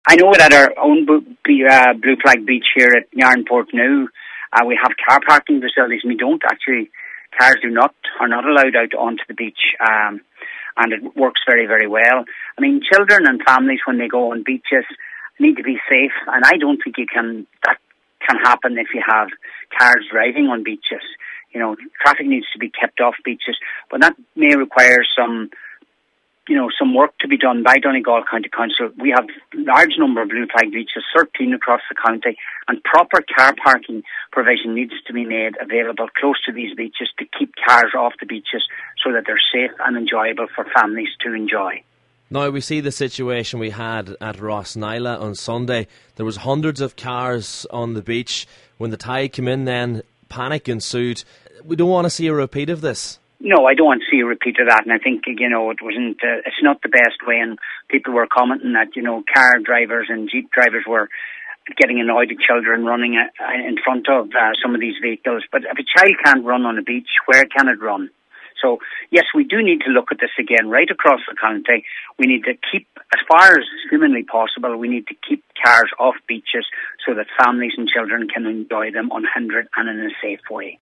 I know that our own Blue Flag Beach here at Yarnport now, we have car parking facilities, and we don't actually, cars are not allowed out onto the beach, and it works very, very well. I mean, children and families, when they go on beaches, need to be safe, and I don't think that can happen if you have cars driving on beaches. You know, traffic needs to be kept off beaches, but that may require some work to be done by Donegal County Council. We have a large number of Blue Flag beaches, 13 across the county, and proper car parking provision needs to be made available close to these beaches to keep cars off the beaches so that they're safe and enjoyable for families to enjoy. Now, we see the situation we had at Rossnyla on Sunday. There was hundreds of cars on the beach. When the tide came in then, panic ensued. We don't want to see a repeat of this. No, I don't want to see a repeat of that, and I think, it wasn't, it's not the best way, and people were commenting that, car drivers and jeep drivers were getting annoyed at children running in front of some of these vehicles. But if a child can't run on a beach, where can it run? So, yes, we do need to look at this again right across the county. We need to keep, as far as humanly possible, we need to keep cars off beaches so that families and children can enjoy them unhindered and in a safe way.